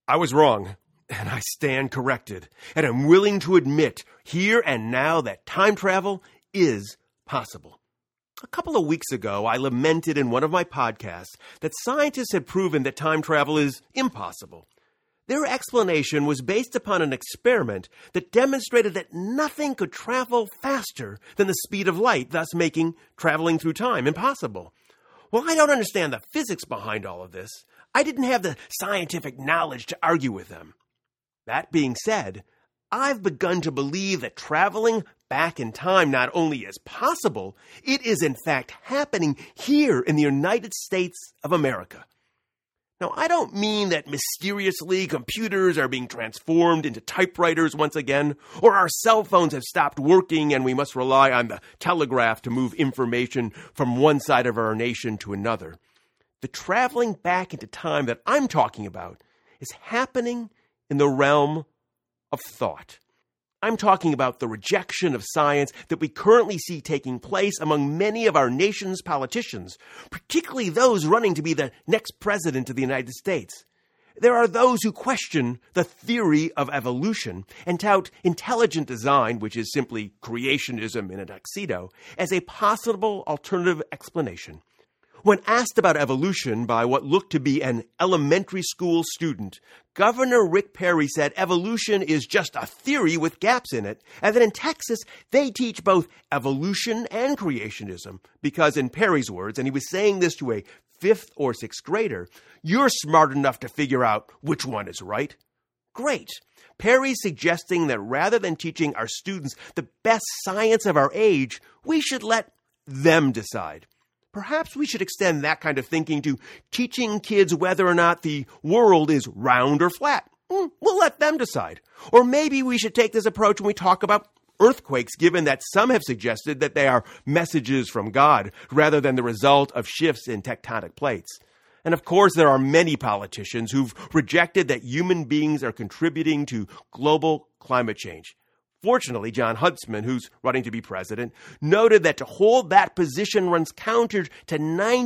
I was wrong, and I stand corrected, and I'm willing to admit here and now that time travel is possible. A couple of weeks ago, I lamented in one of my podcasts that scientists had proven that time travel is impossible. Their explanation was based upon an experiment that demonstrated that nothing could travel faster than the speed of light, thus making traveling through time impossible. Well, I don't understand the physics behind all of this. I didn't have the scientific knowledge to argue with them. That being said, I've begun to believe that traveling back in time not only is possible, it is in fact happening here in the United States of America. Now, I don't mean that mysteriously computers are being transformed into typewriters once again, or our cell phones have stopped working and we must rely on the telegraph to move information from one side of our nation to another. The traveling back into time that I'm talking about is happening in the realm of thought. I'm talking about the rejection of science that we currently see taking place among many of our nation's politicians, particularly those running to be the next president of the United States. There are those who question the theory of evolution and tout intelligent design, which is simply creationism in a tuxedo, as a possible alternative explanation. When asked about evolution by what looked to be an elementary school student, Governor Rick Perry said evolution is just a theory with gaps in it, and that in Texas, they teach both evolution and creationism, because in Perry's words, and he was saying this to a 5th or 6th grader, you're smart enough to figure out which one is right. Great. Perry's suggesting that rather than teaching our students the best science of our age, we should let them decide. Perhaps we should extend that kind of thinking to teaching kids whether or not the world is round or flat. We'll let them decide. Or maybe we should take this approach when we talk about earthquakes, given that some have suggested that they are messages from God rather than the result of shifts in tectonic plates. And of course, there are many politicians who've rejected that human beings are contributing to global climate change. Fortunately, Jon Huntsman, who's running to be president, noted that to hold that position runs counter to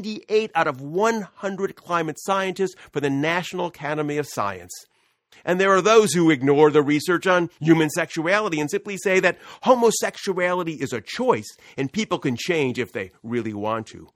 98 out of 100 climate scientists for the National Academy of Science. And there are those who ignore the research on human sexuality and simply say that homosexuality is a choice and people can change if they really want to.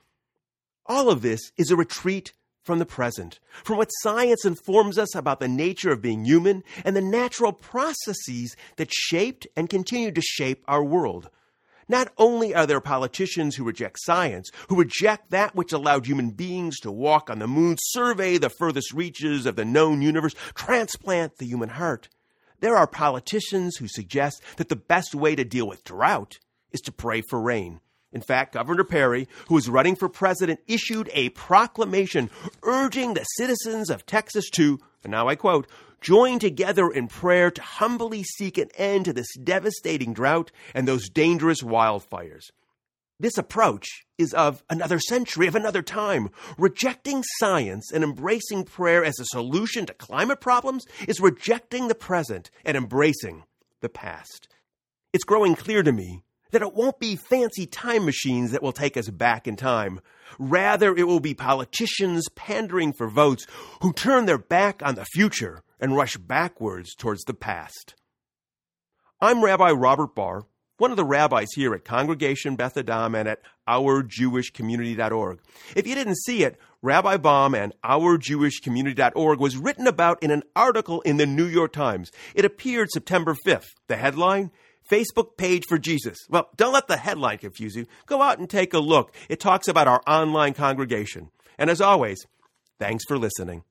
All of this is a retreat from the present, from what science informs us about the nature of being human and the natural processes that shaped and continue to shape our world. Not only are there politicians who reject science, who reject that which allowed human beings to walk on the moon, survey the furthest reaches of the known universe, transplant the human heart. There are politicians who suggest that the best way to deal with drought is to pray for rain. In fact, Governor Perry, who is running for president, issued a proclamation urging the citizens of Texas to, and now I quote, join together in prayer to humbly seek an end to this devastating drought and those dangerous wildfires. This approach is of another century, of another time. Rejecting science and embracing prayer as a solution to climate problems is rejecting the present and embracing the past. It's growing clear to me that it won't be fancy time machines that will take us back in time. Rather, it will be politicians pandering for votes who turn their back on the future and rush backwards towards the past. I'm Rabbi Robert Barr, one of the rabbis here at Congregation Beth Adam and at OurJewishCommunity.org. If you didn't see it, Rabbi Baum and OurJewishCommunity.org was written about in an article in the New York Times. It appeared September 5th. The headline, Facebook page for Jesus. Well, don't let the headline confuse you. Go out and take a look. It talks about our online congregation. And as always, thanks for listening.